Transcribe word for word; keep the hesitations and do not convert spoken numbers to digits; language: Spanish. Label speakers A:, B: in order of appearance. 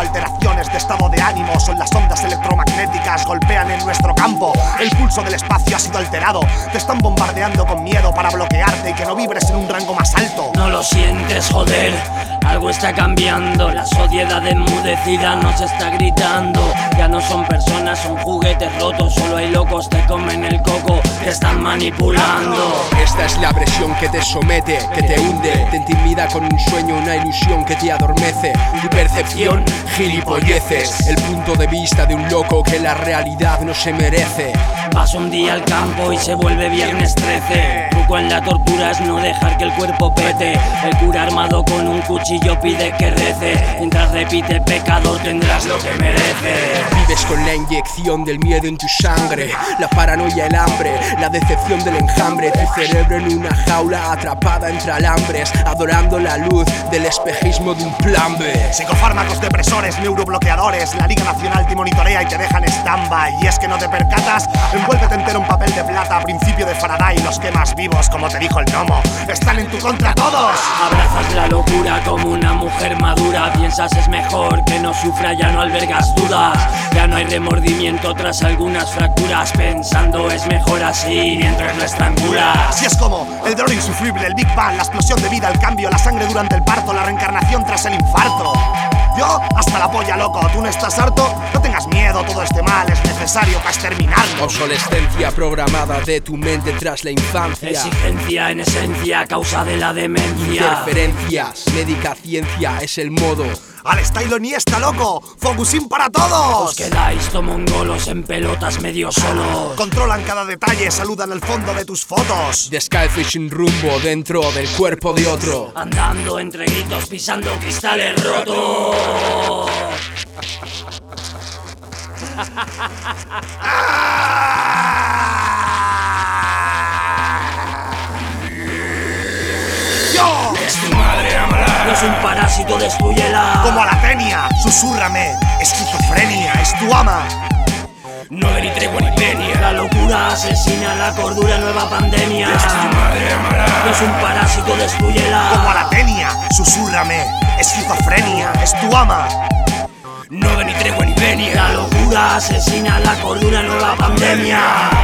A: alteraciones de estado de ánimo. Son las ondas electromagnéticas, golpean en nuestro campo. El pulso del espacio ha sido alterado. Te están bombardeando con miedo para bloquearte y que no vibres en un rango más alto.
B: No lo sientes, joder, algo está cambiando. La sociedad enmudecida nos está gritando. Ya no son personas, son juguetes rotos. Solo hay locos, te comen el coco, te están manipulando.
C: Esta es la presión que te somete, que te hunde, te intimida con un sueño, una ilusión que te adormece. Tu percepción, gilipolleces, el punto de vista de un loco que la realidad no se merece.
B: Vas un día al campo y se vuelve viernes trece. Truco en la tortura es no dejar que el cuerpo pete. El cura armado con un cuchillo pide que rece. Mientras repite pecador tendrás lo que mereces.
C: Vives con la inyección del miedo en tu sangre, la paranoia, el hambre, la decepción del enjambre. Tu cerebro en una jaula atrapada entre alambres, adorando la luz del espejismo de un plan B.
A: Psicofármacos, depresores, neurobloqueadores. La Liga Nacional te monitorea y te deja en stand-by. Y es que no te percatas, envuélvete entero en papel de plata. Principio de Faraday, los quemas vivos, como te dijo el gnomo. Están en tu contra todos.
B: Abrazas la locura como una mujer madura. Piensas es mejor que no sufra, ya no albergas dudas. Ya no hay remordimiento tras algunas fracturas. Pensando es mejor así mientras lo estrangulas.
A: Así es como el dolor insufrible, el Big Bang, la explosión de vida, el cambio, la sangre durante el parto, la reencarnación tras el infarto. Yo hasta la polla, loco. ¿Tú no estás harto? No tengas miedo, todo este mal es necesario para exterminarlo.
C: Obsolescencia programada de tu mente tras la infancia.
B: Exigencia en esencia, causa de la demencia.
C: Interferencias, médica ciencia es el modo.
A: Al estilo Iniesta, loco. Focusín para todos.
B: Os quedáis tomongolos en pelotas medio solos.
A: Controlan cada detalle, saludan el fondo de tus fotos.
C: Descalzo y sin rumbo dentro del cuerpo de otro.
B: Andando entre gritos, pisando cristales rotos.
A: ¡Yo!
B: Es tu madre amada. No es un parásito, destrúyela.
A: Como a la tenia, susúrrame. Esquizofrenia, es tu ama.
B: No hay ni tregua ni peña. La locura asesina la cordura, nueva pandemia.
D: Es tu madre amada.
B: No es un parásito, destrúyela.
A: Como a la tenia, susúrrame. Esquizofrenia, es tu ama.
D: No hay ni tregua ni peña.
B: La locura asesina la cordura, nueva pandemia.